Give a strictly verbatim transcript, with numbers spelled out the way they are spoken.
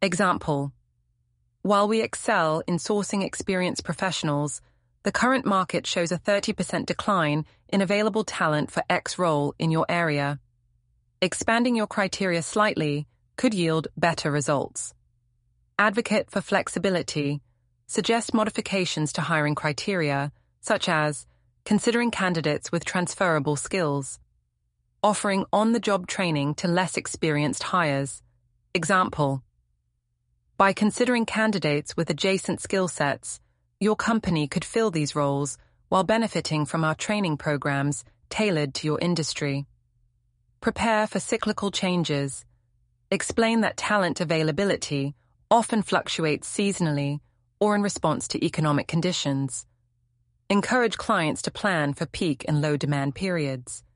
Example: while we excel in sourcing experienced professionals, the current market shows a thirty percent decline in available talent for X role in your area. Expanding your criteria slightly could yield better results. Advocate for flexibility. Suggest modifications to hiring criteria, such as considering candidates with transferable skills, offering on-the-job training to less experienced hires. Example: by considering candidates with adjacent skill sets, your company could fill these roles while benefiting from our training programs tailored to your industry. Prepare for cyclical changes. Explain that talent availability often fluctuates seasonally or in response to economic conditions. Encourage clients to plan for peak and low demand periods.